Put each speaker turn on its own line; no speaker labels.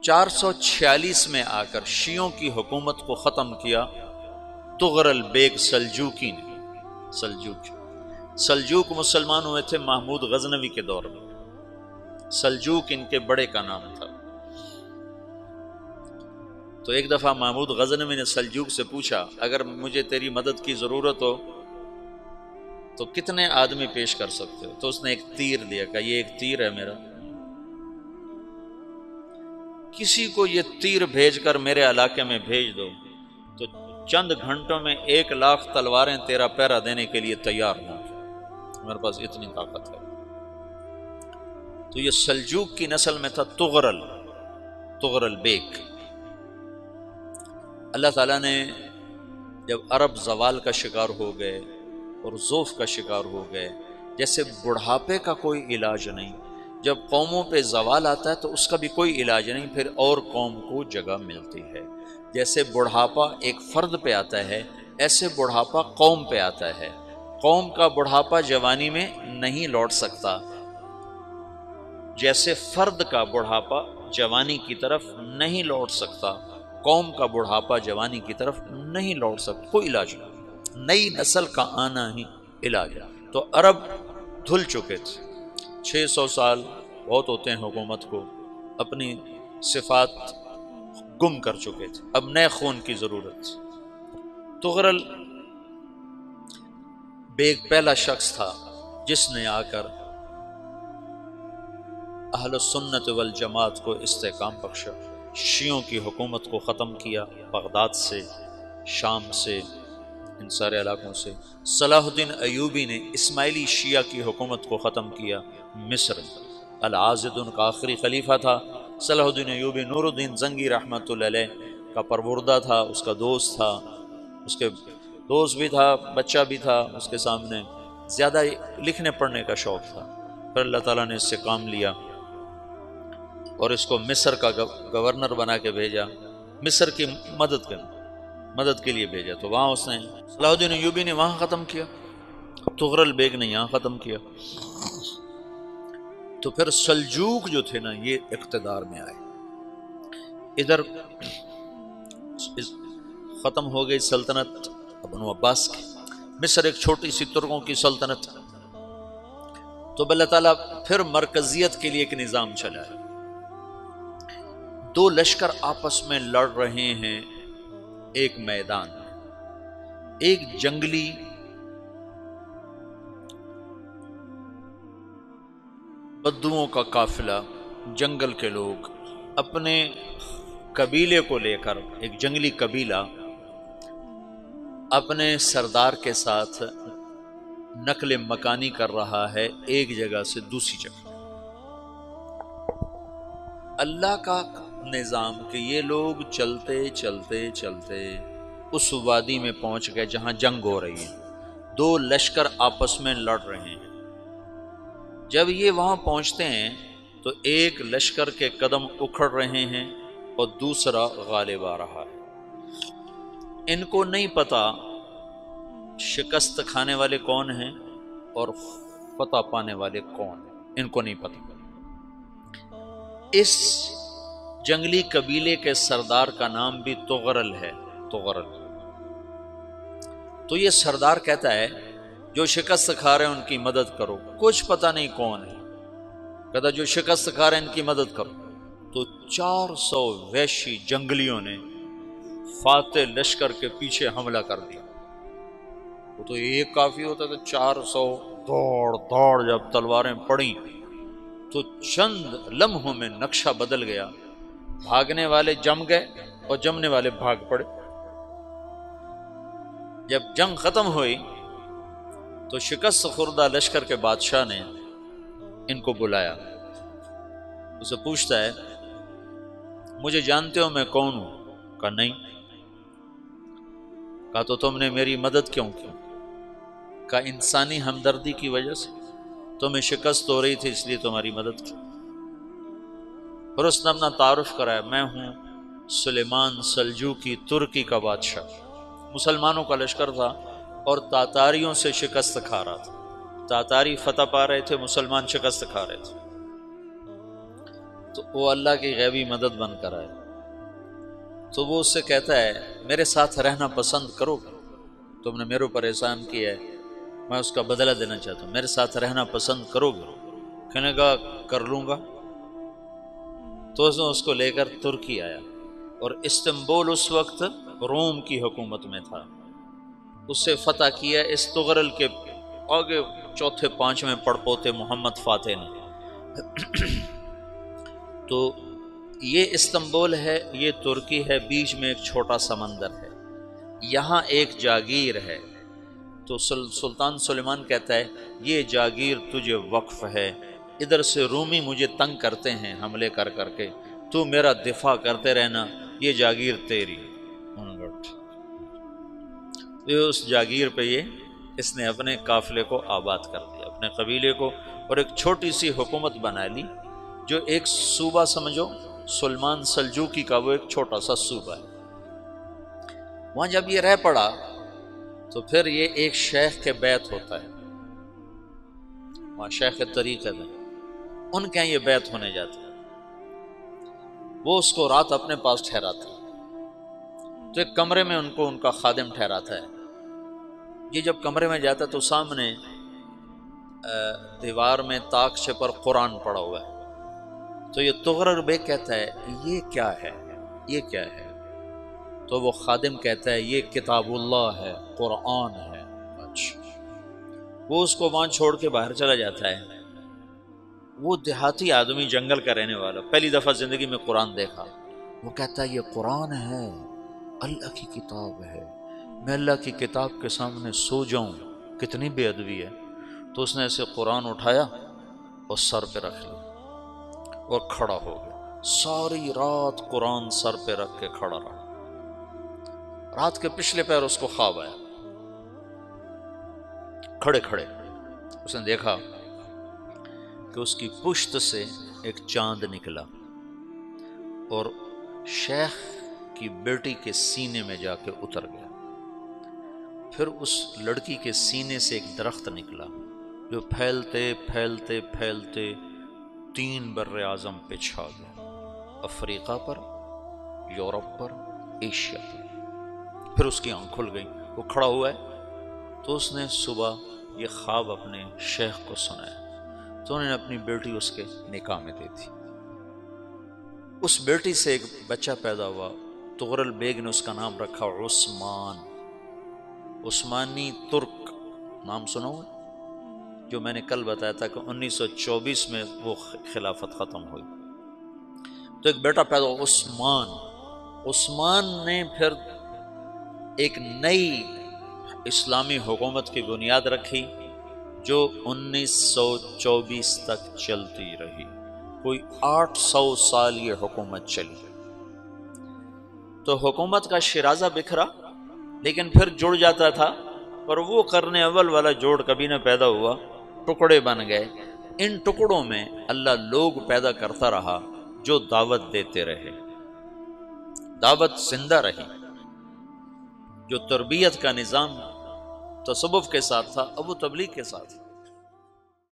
446 میں آ کر شیعوں کی حکومت کو ختم کیا طغرل بیگ سلجوقی نے۔ سلجوق مسلمان ہوئے تھے محمود غزنوی کے دور میں، سلجوق ان کے بڑے کا نام تھا۔ تو ایک دفعہ محمود غزنوی نے سلجوق سے پوچھا اگر مجھے تیری مدد کی ضرورت ہو تو کتنے آدمی پیش کر سکتے ہو؟ تو اس نے ایک تیر دیا، کہا یہ ایک تیر ہے میرا، کسی کو یہ تیر بھیج کر میرے علاقے میں بھیج دو تو چند گھنٹوں میں 1,00,000 تلواریں تیرا پہرا دینے کے لیے تیار ہوں، میرے پاس اتنی طاقت ہے۔ تو یہ سلجوق کی نسل میں تھا طغرل بیگ۔ اللہ تعالیٰ نے جب عرب زوال کا شکار ہو گئے اور ضعف کا شکار ہو گئے، جیسے بڑھاپے کا کوئی علاج نہیں، جب قوموں پہ زوال آتا ہے تو اس کا بھی کوئی علاج نہیں، پھر اور قوم کو جگہ ملتی ہے۔ جیسے بڑھاپا ایک فرد پہ آتا ہے، ایسے بڑھاپا قوم پہ آتا ہے۔ قوم کا بڑھاپا جوانی میں نہیں لوٹ سکتا، جیسے فرد کا بڑھاپا جوانی کی طرف نہیں لوٹ سکتا، قوم کا بڑھاپا جوانی کی طرف نہیں لوٹ سکتا، کوئی علاج نہیں، نئی نسل کا آنا ہی علاج ہے۔ تو عرب دھل چکے تھے، 600 سال بہت ہوتے ہیں حکومت کو، اپنی صفات گم کر چکے تھے، اب نئے خون کی ضرورت تھی۔ طغرل بیگ پہلا شخص تھا جس نے آ کر اہل سنت والجماعت کو استحکام بخشا، شیعوں کی حکومت کو ختم کیا، بغداد سے، شام سے، ان سارے علاقوں سے۔ صلاح الدین ایوبی نے اسماعیلی شیعہ کی حکومت کو ختم کیا، مصر۔ العاضد ان کا آخری خلیفہ تھا۔ صلاح الدین ایوبی نور الدین زنگی رحمۃ اللہ علیہ کا پروردہ تھا، اس کا دوست تھا، اس کے دوست بھی تھا، بچہ بھی تھا اس کے سامنے، زیادہ لکھنے پڑھنے کا شوق تھا۔ پھر اللہ تعالیٰ نے اس سے کام لیا اور اس کو مصر کا گورنر بنا کے بھیجا، مصر کی مدد کے لیے بھیجا۔ تو وہاں اس نے صلاح الدین ایوبی نے وہاں ختم کیا، طغرل بیگ نے یہاں ختم کیا۔ تو پھر سلجوق جو تھے نا یہ اقتدار میں آئے، ادھر ختم ہو گئی سلطنت بنو عباس کی، مصر ایک چھوٹی سی ترکوں کی سلطنت۔ تو اللہ تعالیٰ پھر مرکزیت کے لیے ایک نظام چلایا، دو لشکر آپس میں لڑ رہے ہیں ایک میدان میں، ایک جنگلی بدوؤں کا قافلہ، جنگل کے لوگ اپنے قبیلے کو لے کر، ایک جنگلی قبیلہ اپنے سردار کے ساتھ نقل مکانی کر رہا ہے ایک جگہ سے دوسری جگہ۔ اللہ کا نظام کہ یہ لوگ چلتے چلتے چلتے اس وادی میں پہنچ گئے جہاں جنگ ہو رہی ہے، دو لشکر آپس میں لڑ رہے ہیں۔ جب یہ وہاں پہنچتے ہیں تو ایک لشکر کے قدم اکھڑ رہے ہیں اور دوسرا غالب آ رہا ہے۔ ان کو نہیں پتا شکست کھانے والے کون ہیں اور فتح پانے والے کون ہیں، ان کو نہیں پتا۔ اس جنگلی قبیلے کے سردار کا نام بھی طغرل ہے، طغرل۔ تو یہ سردار کہتا ہے جو شکست کھا رہے ہیں ان کی مدد کرو، کچھ پتہ نہیں کون ہے، کہتا جو شکست کھا رہے ہیں ان کی مدد کرو۔ تو 400 وحشی جنگلیوں نے فاتح لشکر کے پیچھے حملہ کر دیا۔ وہ تو ایک کافی ہوتا تھا، 400 دوڑ جب تلواریں پڑیں تو چند لمحوں میں نقشہ بدل گیا، بھاگنے والے جم گئے اور جمنے والے بھاگ پڑے۔ جب جنگ ختم ہوئی تو شکست خوردہ لشکر کے بادشاہ نے ان کو بلایا، اسے پوچھتا ہے مجھے جانتے ہو میں کون ہوں؟ کہا نہیں۔ کہا تو تم نے میری مدد کیوں کی؟ کہا انسانی ہمدردی کی وجہ سے، تمہیں شکست ہو رہی تھی اس لیے تمہاری مدد کی۔ پھر اس نے اپنا تعارف کرایا، میں ہوں سلیمان سلجوقی، ترکی کا بادشاہ۔ مسلمانوں کا لشکر تھا اور تاتاریوں سے شکست کھا رہا تھا، تاتاری فتح پا رہے تھے، مسلمان شکست کھا رہے تھے۔ تو وہ اللہ کی غیبی مدد بن کر آئے، تو وہ اس سے کہتا ہے میرے ساتھ رہنا پسند کرو گے؟ تم نے میرے اوپر احسان کیا ہے، میں اس کا بدلہ دینا چاہتا ہوں، میرے ساتھ رہنا پسند کرو گے؟ کہنے کا کر لوں گا۔ تو اس کو لے کر ترکی آیا، اور استنبول اس وقت روم کی حکومت میں تھا، اسے فتح کیا اس تغرل کے آگے چوتھے پانچویں پڑپوتے محمد فاتح نے۔ تو یہ استنبول ہے، یہ ترکی ہے، بیچ میں ایک چھوٹا سمندر ہے، یہاں ایک جاگیر ہے۔ تو سلطان سلیمان کہتا ہے یہ جاگیر تجھے وقف ہے، ادھر سے رومی مجھے تنگ کرتے ہیں حملے کر کر کے، تو میرا دفاع کرتے رہنا، یہ جاگیر تیری۔ اس جاگیر پہ اس نے اپنے قافلے کو آباد کر دیا، اپنے قبیلے کو، اور ایک چھوٹی سی حکومت بنا لی، جو ایک صوبہ سمجھو سلمان سلجوقی کا، وہ ایک چھوٹا سا صوبہ ہے۔ وہاں جب یہ رہ پڑا تو پھر یہ ایک شیخ کے بیت ہوتا ہے، وہاں شیخ طریقت ہے، ان کے یہ بیت ہونے جاتا ہے، وہ اس کو رات اپنے پاس ٹھہراتا ہے، تو ایک کمرے میں ان کو ان کا خادم ٹھہراتا ہے۔ یہ جب کمرے میں جاتا ہے تو سامنے دیوار میں تاکچے پر قرآن پڑا ہوا ہے، تو یہ تغرل بیگ کہتا ہے یہ کیا ہے، یہ کیا ہے؟ تو وہ خادم کہتا ہے یہ کتاب اللہ ہے، قرآن ہے۔ اچھا، وہ اس کو وہاں چھوڑ کے باہر چلا جاتا ہے۔ وہ دیہاتی آدمی، جنگل کا رہنے والا، پہلی دفعہ زندگی میں قرآن دیکھا، وہ کہتا ہے یہ قرآن ہے، اللہ کی کتاب ہے، میں اللہ کی کتاب کے سامنے سو جاؤں، کتنی بے ادبی ہے۔ تو اس نے ایسے قرآن اٹھایا اور سر پہ رکھ لیا اور کھڑا ہو گیا، ساری رات قرآن سر پہ رکھ کے کھڑا رہا۔ رات کے پچھلے پہر اس کو خواب آیا، کھڑے کھڑے اس نے دیکھا کہ اس کی پشت سے ایک چاند نکلا اور شیخ کی بیٹی کے سینے میں جا کے اتر گیا۔ پھر اس لڑکی کے سینے سے ایک درخت نکلا جو پھیلتے پھیلتے پھیلتے 3 بر اعظم پہ چھا گیا، افریقہ پر، یورپ پر، ایشیا پر۔ پھر اس کی آنکھ کھل گئی، وہ کھڑا ہوا ہے، تو اس نے صبح یہ خواب اپنے شیخ کو سنایا، تو انہوں نے اپنی بیٹی اس کے نکاح میں دے دی۔ اس بیٹی سے ایک بچہ پیدا ہوا، تغرل بیگ نے اس کا نام رکھا عثمان، عثمانی ترک نام سنا ہوا، جو میں نے کل بتایا تھا کہ 1924 میں وہ خلافت ختم ہوئی۔ تو ایک بیٹا پیدا ہوا عثمان۔ عثمان نے پھر ایک نئی اسلامی حکومت کی بنیاد رکھی جو 1924 تک چلتی رہی، کوئی 800 سال یہ حکومت چلی۔ تو حکومت کا شیرازہ بکھرا، لیکن پھر جڑ جاتا تھا، پر وہ قرن اول والا جوڑ کبھی نہ پیدا ہوا، ٹکڑے بن گئے۔ ان ٹکڑوں میں اللہ لوگ پیدا کرتا رہا جو دعوت دیتے رہے، دعوت زندہ رہی۔ جو تربیت کا نظام تصوف کے ساتھ تھا اب وہ تبلیغ کے ساتھ۔